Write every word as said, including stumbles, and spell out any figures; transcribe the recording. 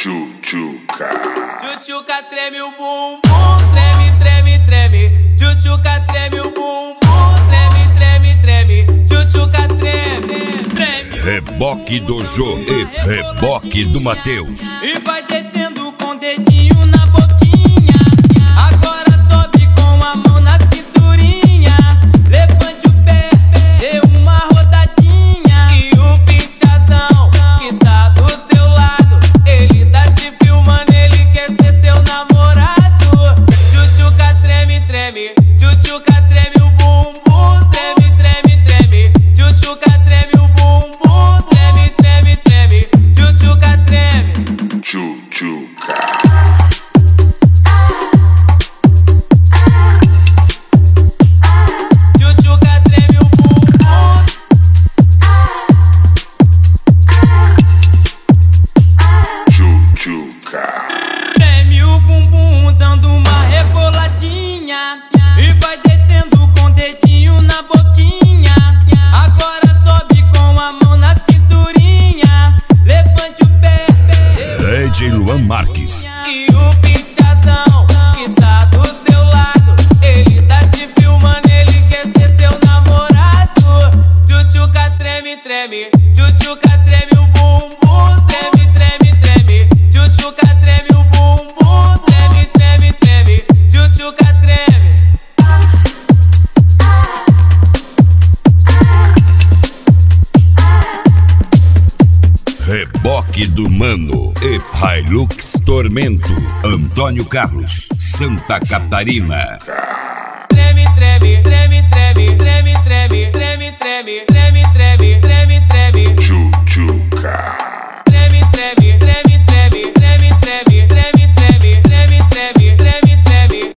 Tchutchuca. Tchutchuca treme o bumbum, treme, treme, treme. Tchutchuca treme o bumbum, treme, treme, treme. Tchutchuca treme, treme. Reboque do Jô e reboque do Matheus. E vai descendo com o dedinho na boquinha. Agora sobe com a mão na cinturinha. Levante o pé, dê uma rodadinha. E o pinchadão que tá do seu lado, ele tá te filmando, ele quer ser seu namorado. Tchutchuca treme, treme. Tchutchuca treme o bumbum, treme, treme, treme. Tchutchuca treme o bumbum, treme, treme, treme. Tchutchuca treme. Tchutchuca. Tchutchuca treme o bumbum. Tchutchuca. Treme o bumbum dando uma reboladinha. E vai descendo com o dedinho na boquinha. Agora sobe com a mão na cinturinha. Levante o pé, D J Luan Marques. e o pinchadão que tá do seu lado, ele tá te filmando, ele quer ser seu namorado. Tchutchuca treme, treme. Tchutchuca treme o bumbum, treme, treme, treme. Tchutchuca treme o bumbum, treme, treme, treme. Tchutchuca treme. Reboque do Mano e Hilux Tormento. Antônio Carlos, Santa Catarina. Treme, treme, treme, treme, treme, treme, treme, treme, treme, treme, treme, treme. Tchutchuca.